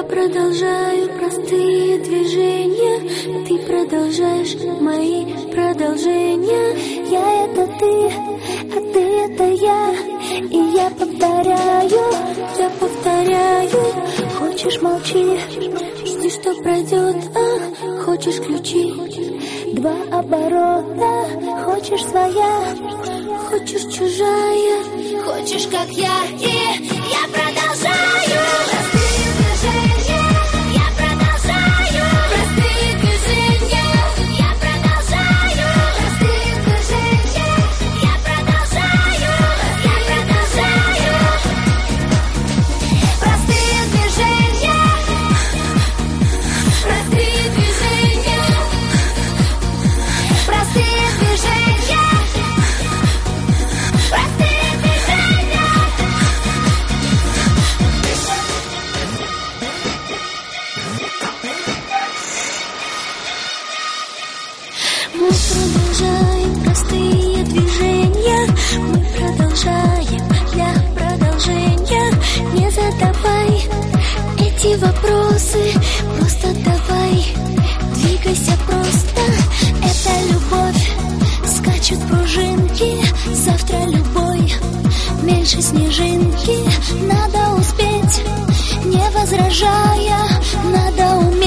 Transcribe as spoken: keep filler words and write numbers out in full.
продолжаю простые движения, ты продолжаешь мои продолжения. Я это ты, а ты это я, и я повторяю, я повторяю. Хочешь — молчи, жди, что пройдет, ах, хочешь — ключи. Два оборота, хочешь — своя, хочешь — чужая, хочешь — как я, и я продолжаю. Простые движения, я продолжаю. Простые движения, я продолжаю. Простые движения, я продолжаю. Я продолжаю. Простые движения, простые движения, простые движения, простые движения. Мы продолжаем простые движения, мы продолжаем для продолжения. Не задавай эти вопросы, просто давай, двигайся просто. Это любовь, скачут пружинки, завтра любой, меньше снежинки. Надо успеть, не возражая, надо уметь